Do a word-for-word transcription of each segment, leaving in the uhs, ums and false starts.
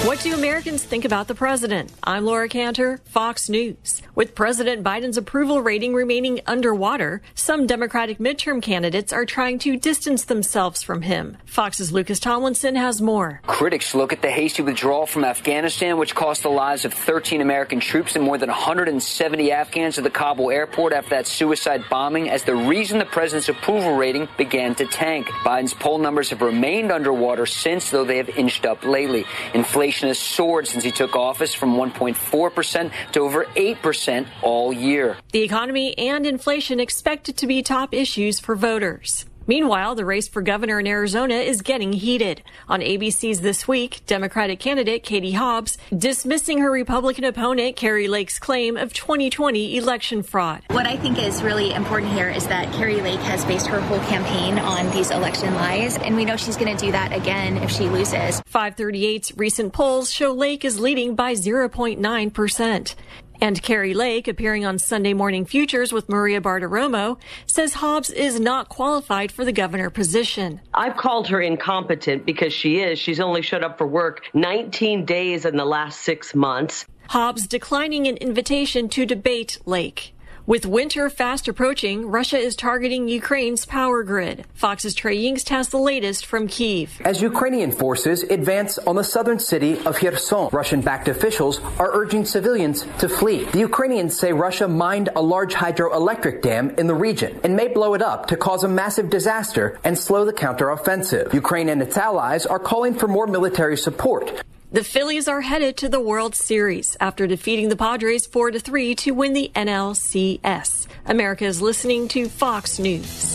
What do Americans think about the president? I'm Laura Cantor, Fox News. With President Biden's approval rating remaining underwater, some Democratic midterm candidates are trying to distance themselves from him. Fox's Lucas Tomlinson has more. Critics look at the hasty withdrawal from Afghanistan, which cost the lives of thirteen American troops and more than one hundred seventy Afghans at the Kabul airport after that suicide bombing, as the reason the president's approval rating began to tank. Biden's poll numbers have remained underwater since, though they have inched up lately. Inflation has soared since he took office, from one point four percent to over eight percent all year. The economy and inflation expected to be top issues for voters. Meanwhile, the race for governor in Arizona is getting heated. On A B C's This Week, Democratic candidate Katie Hobbs dismissing her Republican opponent Kari Lake's claim of twenty twenty election fraud. What I think is really important here is that Kari Lake has based her whole campaign on these election lies, and we know she's going to do that again if she loses. five thirty-eight's recent polls show Lake is leading by zero point nine percent. And Kari Lake, appearing on Sunday Morning Futures with Maria Bartiromo, says Hobbs is not qualified for the governor position. I've called her incompetent because she is. She's only showed up for work nineteen days in the last six months. Hobbs declining an invitation to debate Lake. With winter fast approaching, Russia is targeting Ukraine's power grid. Fox's Trey Yingst has the latest from Kyiv. As Ukrainian forces advance on the southern city of Kherson, Russian-backed officials are urging civilians to flee. The Ukrainians say Russia mined a large hydroelectric dam in the region and may blow it up to cause a massive disaster and slow the counteroffensive. Ukraine and its allies are calling for more military support. The Phillies are headed to the World Series after defeating the Padres four to three to win the N L C S. America is listening to Fox News.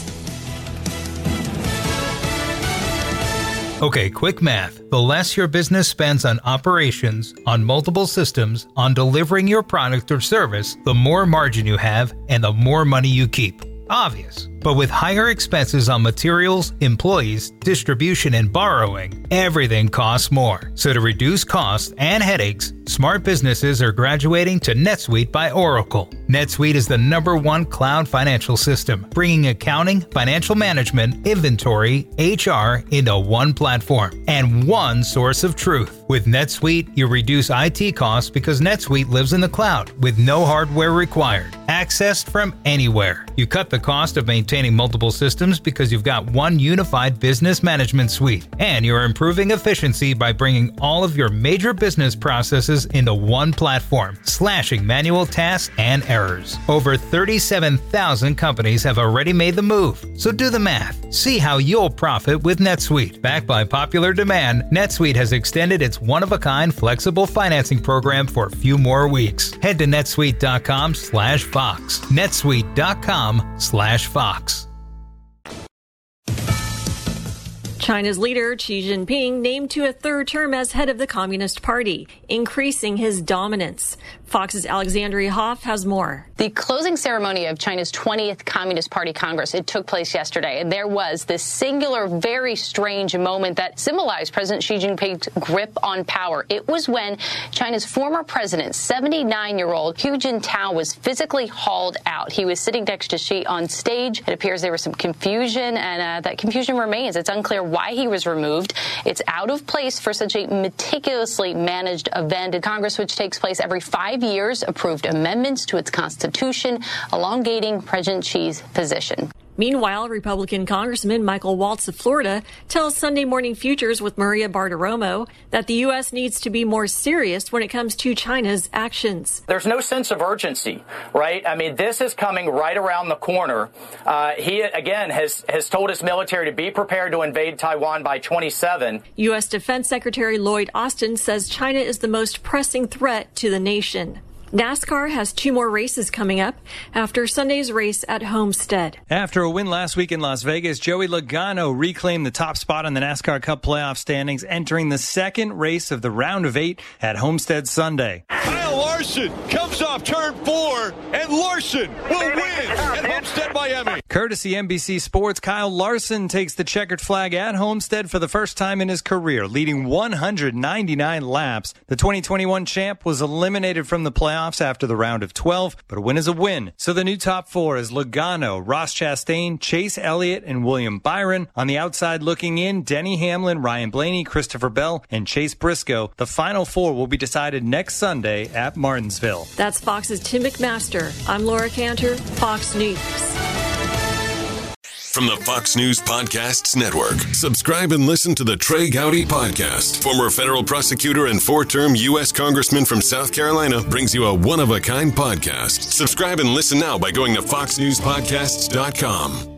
Okay, quick math. The less your business spends on operations, on multiple systems, on delivering your product or service, the more margin you have and the more money you keep. Obvious. But with higher expenses on materials, employees, distribution, and borrowing, everything costs more. So to reduce costs and headaches, smart businesses are graduating to NetSuite by Oracle. NetSuite is the number one cloud financial system, bringing accounting, financial management, inventory, H R into one platform and one source of truth. With NetSuite, you reduce I T costs because NetSuite lives in the cloud with no hardware required, accessed from anywhere. You cut the cost of maintaining multiple systems because you've got one unified business management suite, and you're improving efficiency by bringing all of your major business processes into one platform, slashing manual tasks and errors. Over thirty-seven thousand companies have already made the move, so do the math. See how you'll profit with NetSuite. Backed by popular demand, NetSuite has extended its one-of-a-kind flexible financing program for a few more weeks. Head to netsuite.com slash Fox. netsuite.com slash Fox. China's leader, Xi Jinping, named to a third term as head of the Communist Party, increasing his dominance. Fox's Alexandria Hoff has more. The closing ceremony of China's twentieth Communist Party Congress, it took place yesterday, and there was this singular, very strange moment that symbolized President Xi Jinping's grip on power. It was when China's former president, seventy-nine-year-old Hu Jintao, was physically hauled out. He was sitting next to Xi on stage. It appears there was some confusion, and uh, that confusion remains. It's unclear why he was removed. It's out of place for such a meticulously managed event. In Congress, which takes place every five years, approved amendments to its constitution, elongating President Xi's position. Meanwhile, Republican Congressman Michael Waltz of Florida tells Sunday Morning Futures with Maria Bartiromo that the U S needs to be more serious when it comes to China's actions. There's no sense of urgency, right? I mean, this is coming right around the corner. Uh, he, again, has, has told his military to be prepared to invade Taiwan by twenty-seven. U S Defense Secretary Lloyd Austin says China is the most pressing threat to the nation. NASCAR has two more races coming up after Sunday's race at Homestead. After a win last week in Las Vegas, Joey Logano reclaimed the top spot on the NASCAR Cup playoff standings, entering the second race of the round of eight at Homestead Sunday. Kyle Larson comes off turn four, and Larson will win at Homestead Miami. Courtesy N B C Sports, Kyle Larson takes the checkered flag at Homestead for the first time in his career, leading one hundred ninety-nine laps. The twenty twenty-one champ was eliminated from the playoffs after the round of twelve, but a win is a win. So the new top four is Logano, Ross Chastain, Chase Elliott, and William Byron. On the outside looking in, Denny Hamlin, Ryan Blaney, Christopher Bell, and Chase Briscoe. The final four will be decided next Sunday at Martinsville. That's Fox's Tim McMaster. I'm Laura Cantor, Fox News. From the Fox News Podcasts Network, subscribe and listen to the Trey Gowdy Podcast. Former federal prosecutor and four-term U S Congressman from South Carolina brings you a one-of-a-kind podcast. Subscribe and listen now by going to fox news podcasts dot com.